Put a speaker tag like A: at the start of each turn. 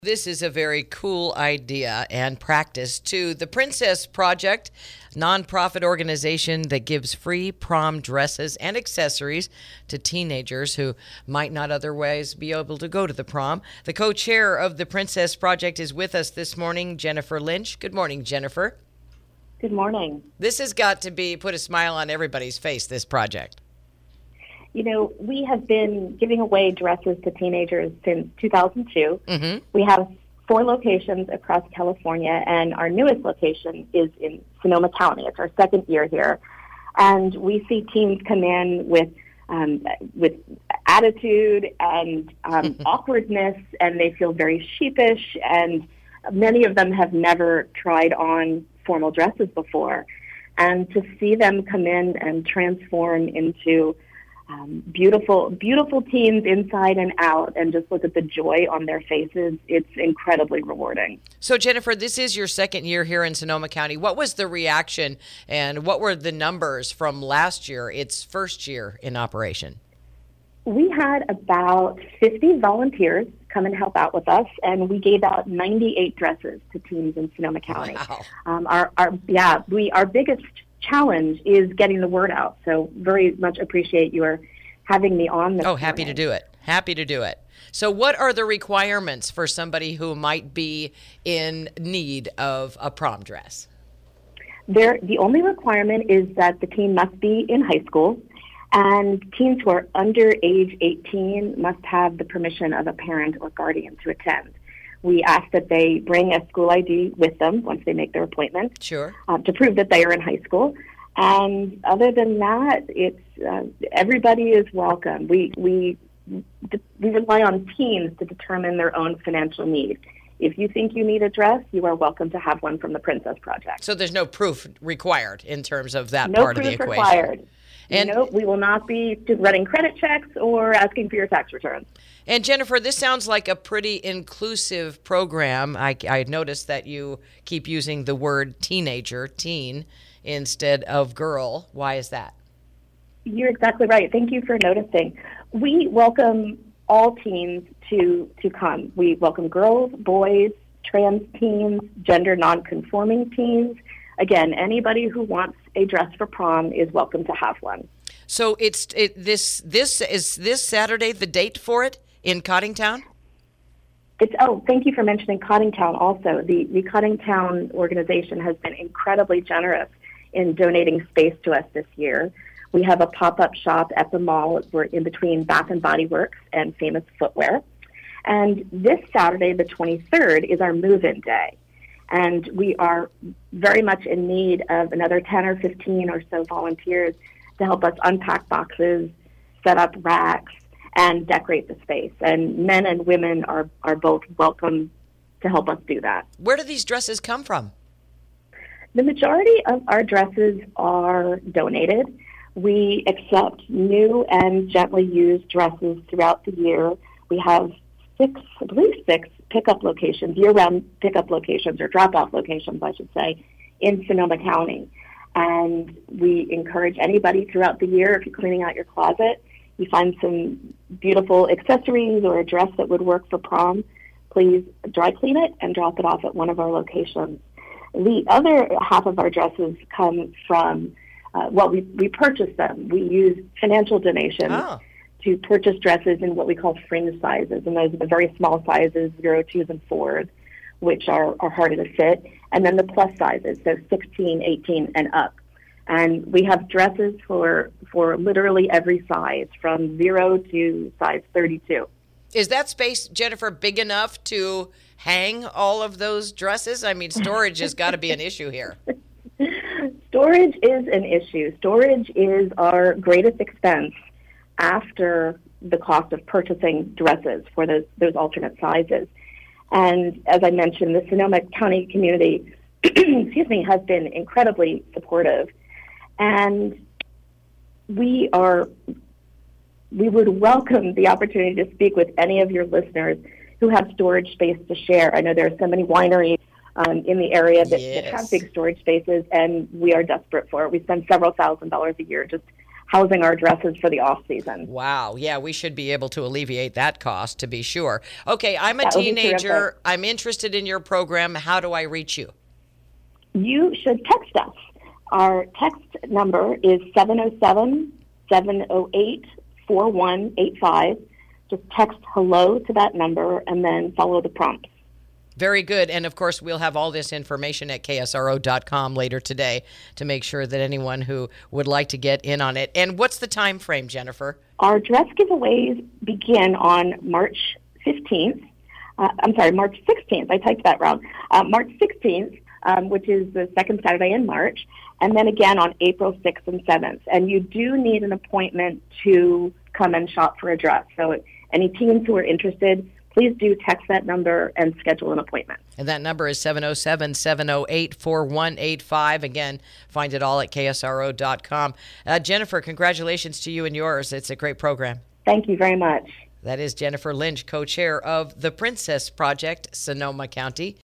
A: This is a very cool idea and practice too. The Princess Project, nonprofit organization that gives free prom dresses and accessories to teenagers who might not otherwise be able to go to the prom. The co-chair of the Princess Project is with us this morning, Jennifer Lynch. Good morning, Jennifer.
B: Good morning.
A: This has got to put a smile on everybody's face, this project.
B: You know, we have been giving away dresses to teenagers since 2002.
A: Mm-hmm.
B: We have 4 locations across California, and our newest location is in Sonoma County. It's our second year here. And we see teens come in with attitude and awkwardness, and they feel very sheepish, and many of them have never tried on formal dresses before. And to see them come in and transform into beautiful teens inside and out, and just look at the joy on their faces. It's incredibly rewarding.
A: So, Jennifer, this is your second year here in Sonoma County. What was the reaction, and what were the numbers from last year, its first year in operation?
B: We had about 50 volunteers come and help out with us, and we gave out 98 dresses to teens in Sonoma County.
A: Wow.
B: Our biggest challenge is getting the word out. So very much appreciate your having me on this morning.
A: Happy to do it. Happy to do it. So what are the requirements for somebody who might be in need of a prom dress?
B: The only requirement is that the teen must be in high school, and teens who are under age 18 must have the permission of a parent or guardian to attend. We ask that they bring a school ID with them once they make their appointment.
A: Sure.
B: To prove that they are in high school. And other than that, it's everybody is welcome. We rely on teens to determine their own financial need. If you think you need a dress, you are welcome to have one from the Princess Project.
A: So there's no proof required in terms of that
B: No
A: part of the
B: proof
A: equation.
B: required.
A: And
B: nope, we will not be running credit checks or asking for your tax returns.
A: And Jennifer, this sounds like a pretty inclusive program. I noticed that you keep using the word teen, instead of girl. Why is that?
B: You're exactly right. Thank you for noticing. We welcome all teens to come. We welcome girls, boys, trans teens, gender nonconforming teens. Again, anybody who wants a dress for prom is welcome to have one.
A: So is this Saturday the date for it in Coddingtown?
B: Thank you for mentioning Coddingtown also. The Coddingtown organization has been incredibly generous in donating space to us this year. We have a pop-up shop at the mall. We're in between Bath and Body Works and Famous Footwear. And this Saturday, the 23rd, is our move-in day. And we are very much in need of another 10 or 15 or so volunteers to help us unpack boxes, set up racks, and decorate the space. And men and women are both welcome to help us do that.
A: Where do these dresses come from?
B: The majority of our dresses are donated. We accept new and gently used dresses throughout the year. We have six pickup locations, year-round pickup locations, or drop-off locations, I should say, in Sonoma County. And we encourage anybody throughout the year, if you're cleaning out your closet, you find some beautiful accessories or a dress that would work for prom, please dry clean it and drop it off at one of our locations. The other half of our dresses come from, we purchase them. We use financial donations to purchase dresses in what we call fringe sizes, and those are the very small sizes, 0, 2s, and 4s, which are harder to fit, and then the plus sizes, so 16, 18, and up. And we have dresses for literally every size, from 0 to size 32.
A: Is that space, Jennifer, big enough to hang all of those dresses? I mean, storage has got to be an issue here.
B: Storage is an issue. Storage is our greatest expense after the cost of purchasing dresses for those alternate sizes. And as I mentioned, the Sonoma County community has been incredibly supportive. And we would welcome the opportunity to speak with any of your listeners who have storage space to share. I know there are so many wineries in the area that have big storage spaces, and we are desperate for it. We spend several $1,000s a year just housing our dresses for the off season.
A: Wow. Yeah, we should be able to alleviate that cost, to be sure. Okay, I'm a
B: That would be
A: teenager.
B: terrific.
A: I'm interested in your program. How do I reach you?
B: You should text us. Our text number is 707-708-4185. Just text hello to that number and then follow the prompts.
A: Very good. And of course, we'll have all this information at ksro.com later today to make sure that anyone who would like to get in on it. And what's the time frame, Jennifer?
B: Our dress giveaways begin on March 15th. March 16th. I typed that wrong. March 16th, which is the second Saturday in March, and then again on April 6th and 7th. And you do need an appointment to come and shop for a dress. So any teens who are interested, please do text that number and schedule an appointment.
A: And that number is 707-708-4185. Again, find it all at ksro.com. Jennifer, congratulations to you and yours. It's a great program.
B: Thank you very much.
A: That is Jennifer Lynch, co-chair of the Princess Project, Sonoma County.